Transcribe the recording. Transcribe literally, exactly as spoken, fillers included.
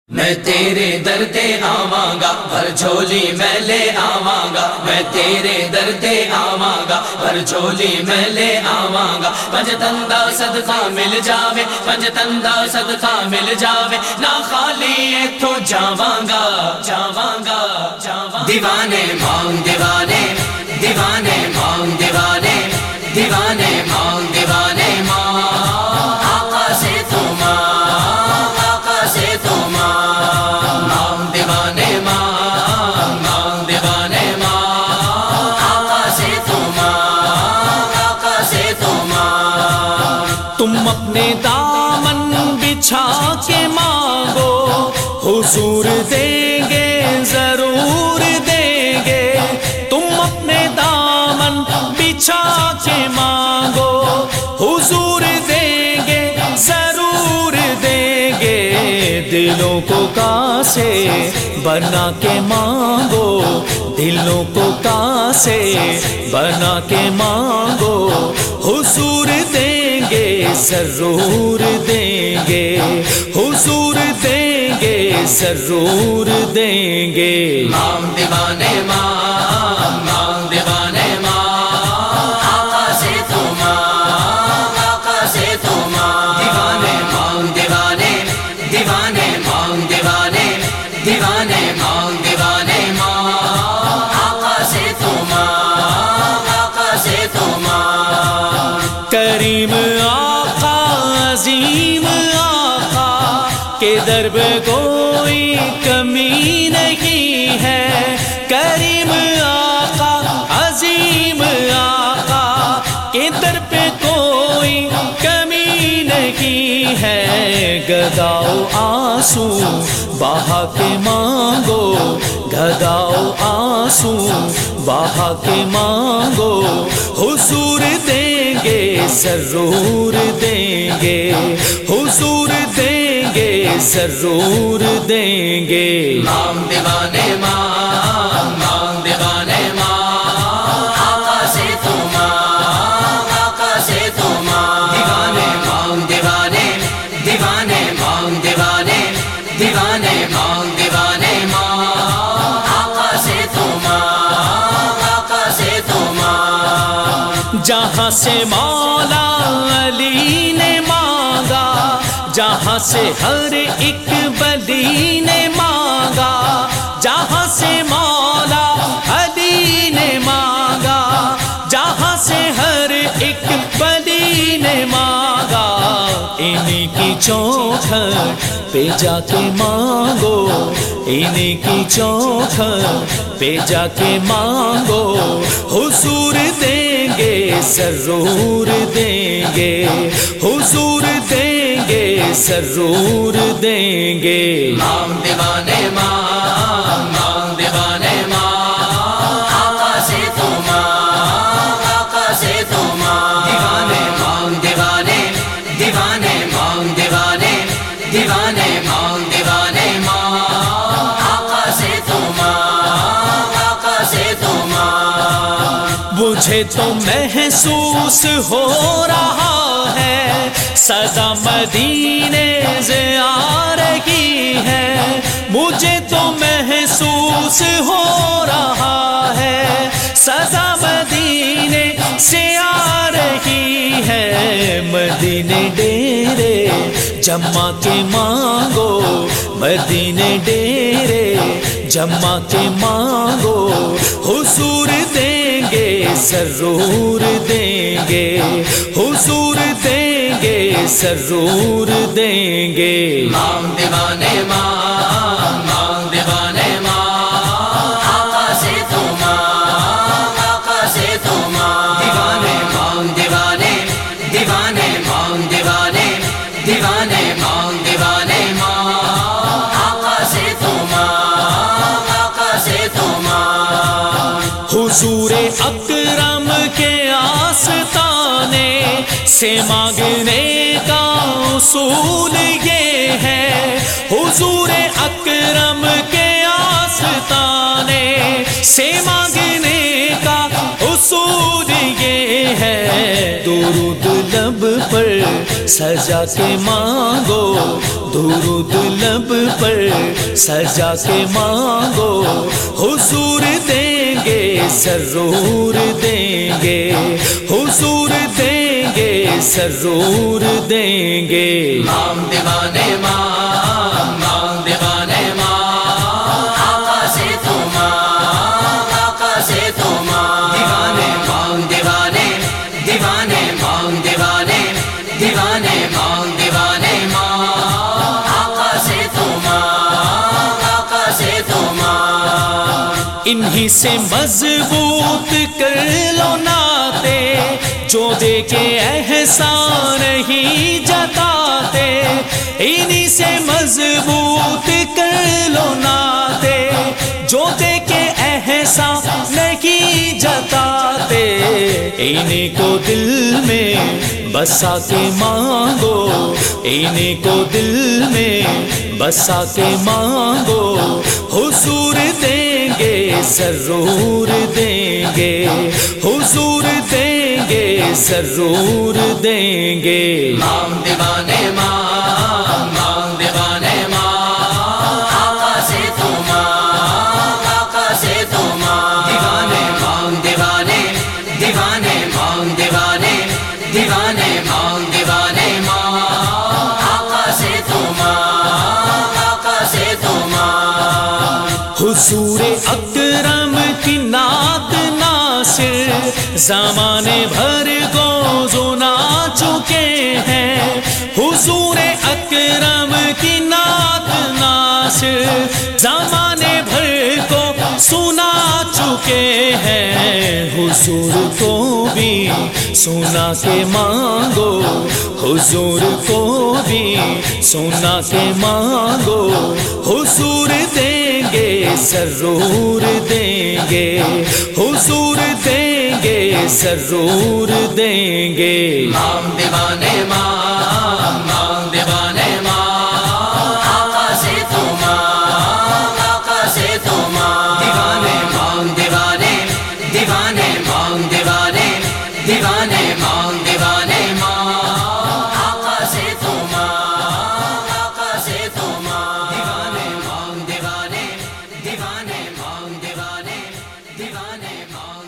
میں تیرے در تے آواں گا بھر جھولی میں لے آواں گا، میں تیرے در تے آواں گا بھر جھولی میں لے آواں گا۔ پنجتن دا صدقہ مل جاوے، پنجتن دا صدقہ مل جاوے، نہ خالی ایتھوں جاواں گا جاواں گا جاواں۔ دیوانے مانگ دیوانے دیوانے مانگ دیوانے دیوانے مانگ دیوانے مانگ، آقا سے تو مانگ آقا سے تو مانگ، مانگ دیوانے مانگ مانگ دیوانے مانگ، آقا سے تو مانگ آقا سے تو مانگ۔ تم اپنے دامن بچھا کے مانگو، حضور دیں گے ضرور دیں گے۔ تم اپنے دامن بچھا کے مانگو، حضور دیں گے ضرور دیں گے۔ دلوں کو کاسے بنا کے مانگو، دلوں کو کاسے بنا کے مانگو، حضور دیں گے ضرور دیں گے، حضور دیں گے ضرور دیں گے۔ مانگ دیوانے مانگ مانگ دیوانے مانگ، آقا سے تو مانگ آقا سے تو مانگ۔ دیوانے مانگ دیوانے دیوانے مانگ دیوانے دیوانے مانگ دیوانے مانگ، آقا سے تو مانگ آقا سے تو مانگ۔ کریم آقا عظیم آقا کے در پہ کوئی کمی نہیں ہے، کریم آقا عظیم آقا کے در پہ کوئی کمی نہیں ہے۔ گداؤ آنسو بہا کے مانگو، گداؤ آنسو بہا کے مانگو، حضور دیں گے ضرور دیں گے، حضور دیں گے ضرور دیں گے۔ مانگ دیوانے مانگ مانگ دیوانے مانگ، آقا سے تو مانگ آقا سے تو مانگ۔ دیوانے مانگ دیوانے دیوانے مانگ دیوانے دیوانے مانگ دیوانے مانگ، آقا سے تو مانگ آقا سے تو مانگ۔ جہاں سے مولا علی نے مانگا، جہاں سے ہر ایک ولی نے مانگا، جہاں سے مولا علی نے مانگا، جہاں سے ہر ایک ولی نے مانگا، انہی کی چوکھٹ پہ جا کے مانگو، انہی کی چوکھٹ پہ جا کے مانگو، حضور دیں گے ضرور دیں گے، حضور دیں گے ضرور دیں گے۔ مانگ دیوانے مانگ مانگ دیوانے مانگ، آقا سے تو مانگ آقا سے تو مانگ۔ دیوانے مانگ دیوانے دیوانے مانگ دیوانے دیوانے مانگ دیوانے مانگ، آقا سے تو مانگ آقا سے تو مانگ۔ مجھے تو محسوس ہو رہا ہے صدا مدینے سے آ رہی ہے، مجھے تو محسوس ہو رہا ہے صدا مدینے سے آ رہی ہے۔ مدینے ڈیرے جما کے مانگو، مدینے ڈیرے جما کے مانگو، حضور دیں گے ضرور دیں گے، حضور دیں گے ضرور دیں گے۔ مانگ دیوانے مانگ مانگ دیوانے مانگ، آقا سے تو مانگ آقا سے تو مانگ۔ دیوانے مانگ دیوانے دیوانے مانگ دیوانے دیوانے مانگ دیوانے مانگ، آقا سے تو مانگ آقا سے تو مانگ۔ حضور اکرم کے آستانے سے مانگنے کا اصول یہ ہے، حضور اکرم کے آستانے سے مانگنے کا اصول یہ ہے۔ درود لب پر سجا کے مانگو، درود لب پر سجا کے مانگو، حضور دیں گے ضرور دیں گے، حضور دیں گے ضرور دیں گے۔ مام دیوانے مام، مام دیوانے مام، آقا سے تو مام، آقا سے تو مام، دیوانے مام دیوانے، دیوانے مام دیوانے، دیوانے مام دیوانے مام، آقا سے تو مام، آقا سے تو مام۔ انہی سے مضبوط کر لو ناتے، جو دے کے احسان ہی جتاتے، انہی سے مضبوط کر لو ناتے، جو دے کے احسان نہیں جتاتے، انہی کو دل میں بسا کے مانگو، انہی کو دل میں بسا کے مانگو، حضور دیں گے ضرور دیں گے، حضور دیں گے ضرور دیں گے۔ مام دیوانے مام، مام دیوانے مام، آقا سے تو مام، آقا سے تو مام، دیوانے مام دیوانے، دیوانے مام دیوانے، دیوانے مام دیوانے مام، آقا سے تو مام، آقا سے تو مام۔ حضور اکرم کی نعت ناصر زمانے بھر کو سنا چکے ہیں، حضور اکرم کی نعت ناصر زمانے بھر کو سنا چکے ہیں، حضور کو بھی سنا کے مانگو، حضور کو بھی سنا کے مانگو، حضور دیں گے ضرور دیں گے، حضور دیں گے ضرور دیں گے۔ مام دیوانے مام، مام دیوانے مام، آقا سے تو مام، آقا سے تو مام، دیوانے مام دیوانے، دیوانے مام دیوانے، دیوانے مام دیوانے مام، آقا سے تو مام، آقا سے تو مام، دیوانے مام دیوانے، دیوانے مام دیوانے، دیوانے مام